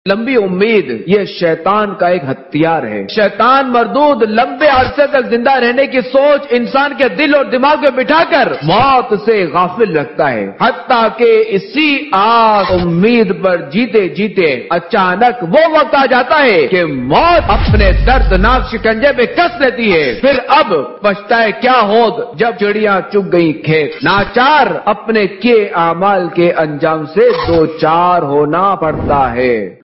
लंबी उम्मीद ये शैतान का एक हथियार है। शैतान मरदूद लंबे अरसे तक जिंदा रहने की सोच इंसान के दिल और दिमाग में बिठाकर मौत से गाफिल रखता है। हत्ता के इसी आस उम्मीद पर जीते जीते अचानक वो वक्त आ जाता है कि मौत अपने दर्दनाक शिकंजे पे कस लेती है। फिर अब पछताए क्या होत जब चिड़ियां चुग गई खेत। नाचार अपने किए आमाल के अंजाम से दो चार होना पड़ता है।